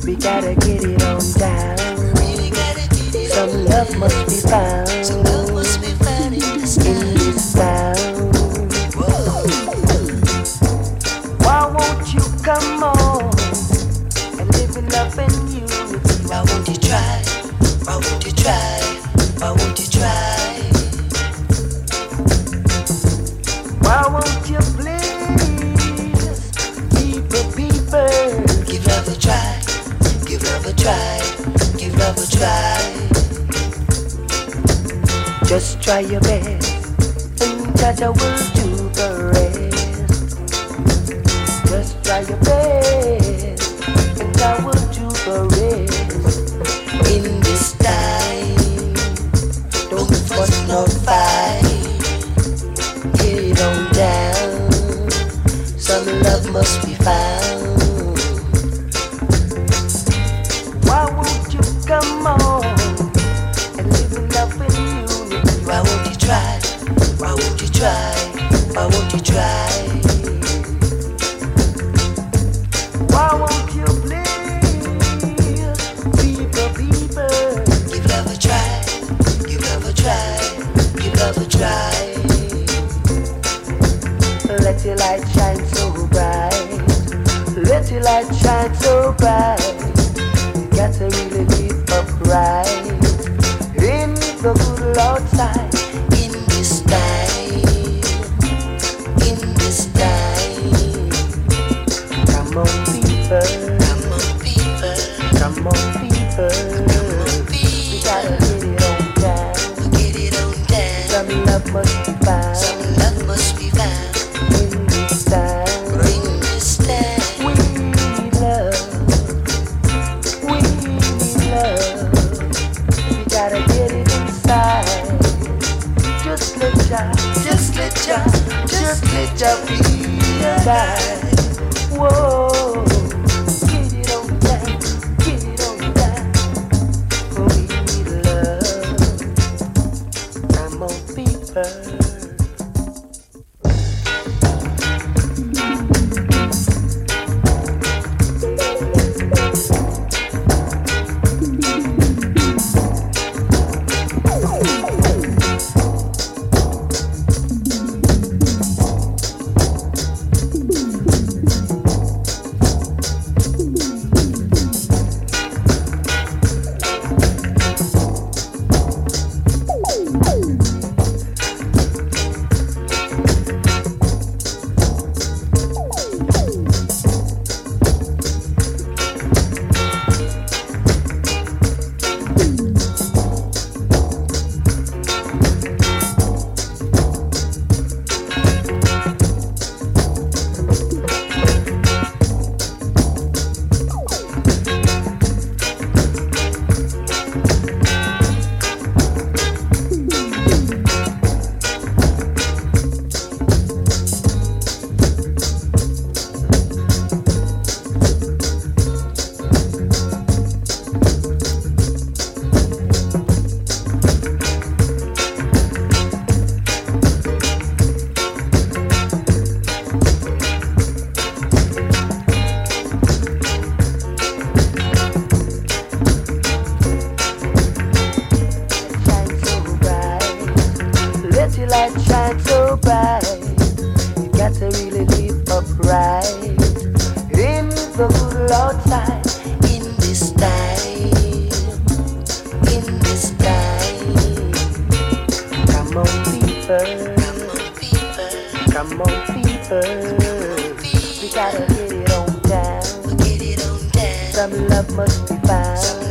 We gotta get it on down. Some love must be found. In this town. Why won't you come on and live in love and unity? Why won't you try? Why won't you try? Why won't you try? Why won't you please, people, give love a try, give love a try, give love a try. Just try your best, and Jaja will do the rest. Just try your best, and I will do the rest. In this time, don't fuss nor fight. Get it on down. Some love must be found. Why won't you come on and live in love and unity? Why won't you try? Why won't you try? Why won't you try? Why won't you please, people, give love a try, give love a try, give love a try. Let your light shine so bright. Let your light shine so bright. You got to really live upright in the good Lord's sight. In this time, in this time. Come on, people. Come on, people. Come on, people. Come on, people. We gotta get it on down. Get it on down. Some love must be found. Some love must be found. Just let ya be alive. Whoa, get it on down, get it on down. We need love. Come on, people. Come on, people. We gotta get it on down. Some love must be found.